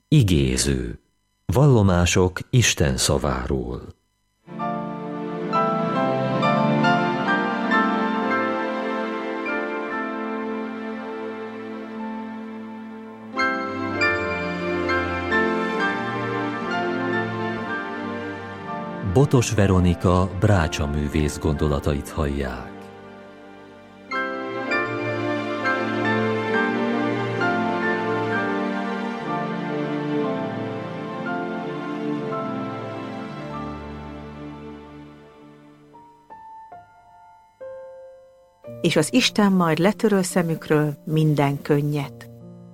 Igéző. Vallomások Isten szaváról. Botos Veronika brácsaművész gondolatait hallják. És az Isten majd letöröl szemükről minden könnyet.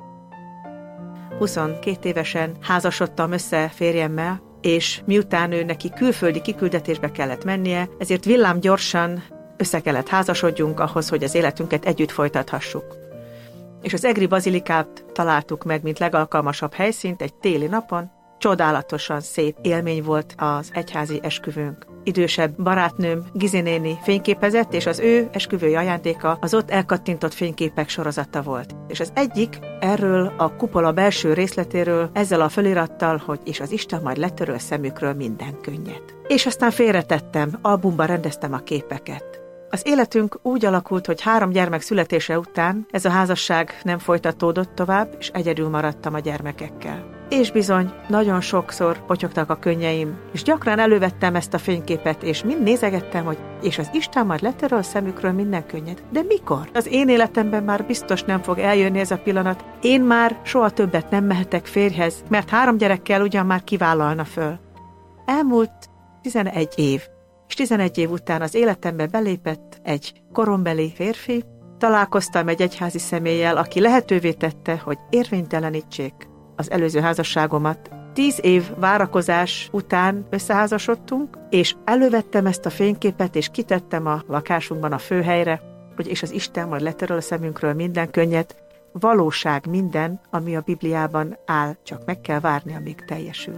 22 évesen házasodtam össze férjemmel, és miután ő neki külföldi kiküldetésbe kellett mennie, ezért villámgyorsan össze kellett házasodjunk ahhoz, hogy az életünket együtt folytathassuk. És az egri bazilikát találtuk meg, mint legalkalmasabb helyszínt egy téli napon. Csodálatosan szép élmény volt az egyházi esküvőnk. Idősebb barátnőm, Gizi néni fényképezett, és az ő esküvői ajándéka az ott elkattintott fényképek sorozata volt. És az egyik erről a kupola belső részletéről ezzel a fölirattal, hogy és az Isten majd letöröl szemükről minden könnyet. És aztán félretettem, albumba rendeztem a képeket. Az életünk úgy alakult, hogy 3 gyermek születése után ez a házasság nem folytatódott tovább, és egyedül maradtam a gyermekekkel. És bizony, nagyon sokszor potyogtak a könnyeim, és gyakran elővettem ezt a fényképet, és mind nézegettem, hogy és az Isten majd letöröl szemükről minden könnyet. De mikor? Az én életemben már biztos nem fog eljönni ez a pillanat. Én már soha többet nem mehetek férjhez, mert 3 gyerekkel ugyan már kivállalna föl. Elmúlt 11 év, és 11 év után az életembe belépett egy korombeli férfi. Találkoztam egy egyházi személlyel, aki lehetővé tette, hogy érvénytelenítsék az előző házasságomat. 10 év várakozás után összeházasodtunk, és elővettem ezt a fényképet, és kitettem a lakásunkban a főhelyre, hogy és az Isten majd letöröl a szemünkről minden könnyet, valóság minden, ami a Bibliában áll, csak meg kell várni, amíg teljesül.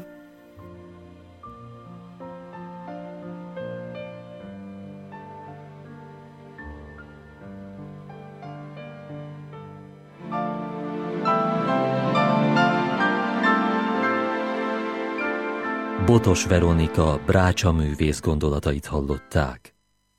Botos Veronika brácsaművész gondolatait hallották.